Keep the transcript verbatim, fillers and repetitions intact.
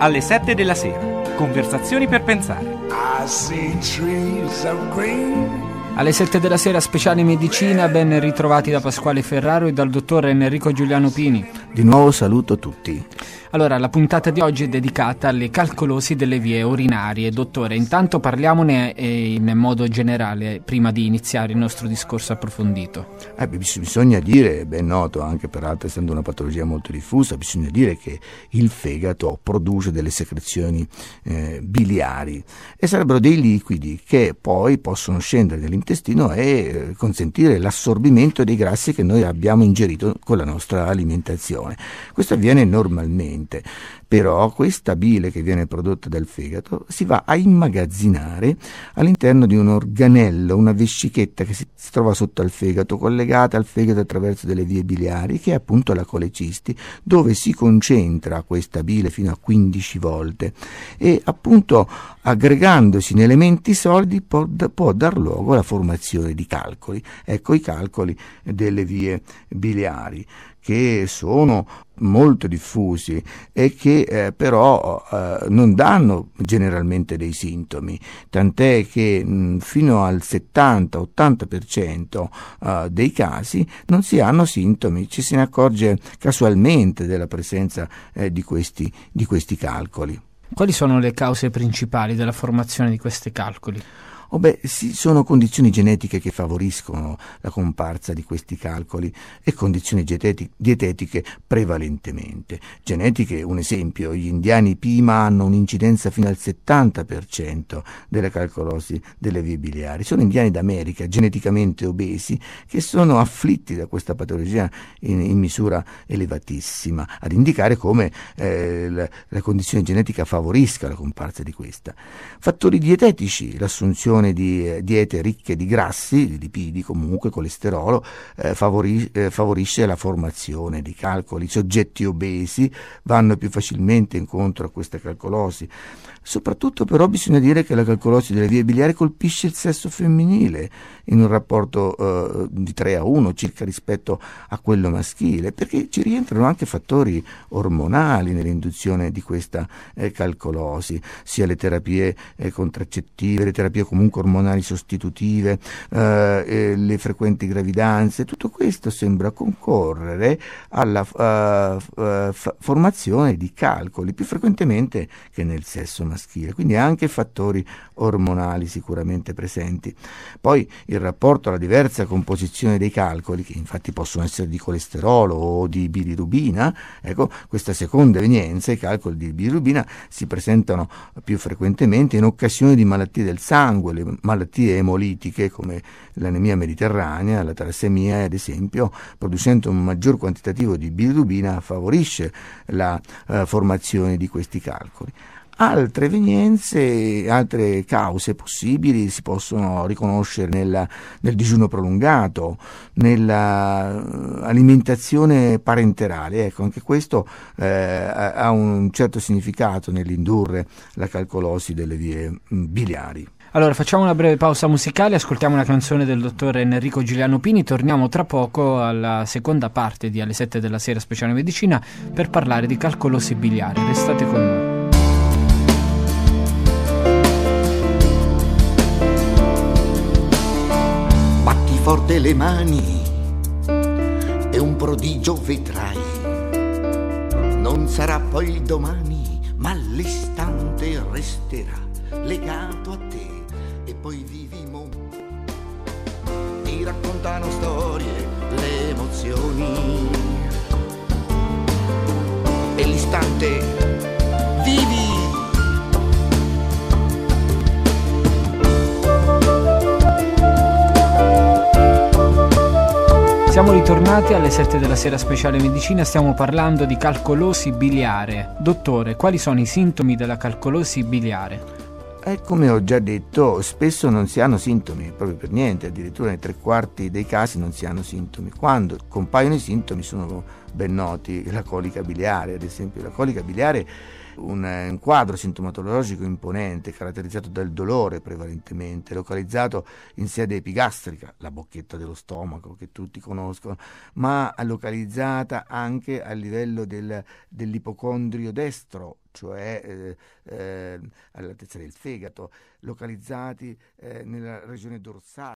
alle sette della sera. Conversazioni per pensare. I see trees of green. Alle sette della sera, speciale medicina, ben ritrovati da Pasquale Ferraro e dal dottor Enrico Giuliano Pini. Di nuovo saluto tutti. Allora, la puntata di oggi è dedicata alle calcolosi delle vie urinarie. Dottore, intanto parliamone in modo generale prima di iniziare il nostro discorso approfondito. Eh, bisogna dire, è ben noto anche peraltro essendo una patologia molto diffusa, bisogna dire che il fegato produce delle secrezioni eh, biliari e sarebbero dei liquidi che poi possono scendere nell'intestino e eh, consentire l'assorbimento dei grassi che noi abbiamo ingerito con la nostra alimentazione. Questo avviene normalmente. Però questa bile che viene prodotta dal fegato si va a immagazzinare all'interno di un organello, una vescichetta che si, si trova sotto al fegato, collegata al fegato attraverso delle vie biliari, che è appunto la colecisti, dove si concentra questa bile fino a quindici volte e appunto aggregandosi in elementi solidi può, può dar luogo alla formazione di calcoli. Ecco i calcoli delle vie biliari, che sono molto diffusi e che eh, però eh, non danno generalmente dei sintomi, tant'è che mh, fino al settanta ottanta per cento eh, dei casi non si hanno sintomi, ci se ne accorge casualmente della presenza eh, di questi, di questi calcoli. Quali sono le cause principali della formazione di questi calcoli? Oh beh, sì, sono condizioni genetiche che favoriscono la comparsa di questi calcoli e condizioni dieteti- dietetiche prevalentemente. Genetiche, un esempio, gli indiani Pima hanno un'incidenza fino al settanta per cento della calcolosi delle vie biliari. Sono indiani d'America, geneticamente obesi, che sono afflitti da questa patologia in, in misura elevatissima, ad indicare come eh, la, la condizione genetica favorisca la comparsa di questa. Fattori dietetici, l'assunzione di eh, diete ricche di grassi, di lipidi comunque, colesterolo, eh, favori, eh, favorisce la formazione di calcoli. I soggetti obesi vanno più facilmente incontro a questa calcolosi. Soprattutto però bisogna dire che la calcolosi delle vie biliari colpisce il sesso femminile in un rapporto eh, di tre a uno circa rispetto a quello maschile, perché ci rientrano anche fattori ormonali nell'induzione di questa eh, calcolosi, sia le terapie eh, contraccettive, le terapie comunque ormonali sostitutive, eh, eh, le frequenti gravidanze. Tutto questo sembra concorrere alla uh, uh, f- formazione di calcoli più frequentemente che nel sesso maschile, quindi anche fattori ormonali sicuramente presenti. Poi il rapporto alla diversa composizione dei calcoli, che infatti possono essere di colesterolo o di bilirubina, ecco, questa seconda evenienza, i calcoli di bilirubina si presentano più frequentemente in occasione di malattie del sangue, le malattie emolitiche come l'anemia mediterranea, la talassemia ad esempio, producendo un maggior quantitativo di bilirubina favorisce la uh, formazione di questi calcoli. Altre evenienze, altre cause possibili si possono riconoscere nella, nel digiuno prolungato, nella alimentazione parenterale. Ecco, anche questo eh, ha un certo significato nell'indurre la calcolosi delle vie biliari. Allora, facciamo una breve pausa musicale, ascoltiamo una canzone del dottor Enrico Giuliano Pini, torniamo tra poco alla seconda parte di Alle sette della sera speciale medicina per parlare di calcolosi biliari. Restate con noi. Batti forte le mani e un prodigio vedrai. Non sarà poi il domani, ma l'istante resterà legato a te. E poi vivi mo- ti raccontano storie, le emozioni e l'istante vivi. Siamo ritornati alle sette della sera speciale medicina, stiamo parlando di calcolosi biliare. Dottore, quali sono i sintomi della calcolosi biliare? E come ho già detto, spesso non si hanno sintomi, proprio per niente, addirittura nei tre quarti dei casi non si hanno sintomi. Quando compaiono i sintomi sono ben noti, la colica biliare ad esempio. La colica biliare un, un quadro sintomatologico imponente, caratterizzato dal dolore prevalentemente, localizzato in sede epigastrica, la bocchetta dello stomaco che tutti conoscono, ma localizzata anche a livello del, dell'ipocondrio destro, cioè eh, eh, all'altezza del fegato, localizzati eh, nella regione dorsale.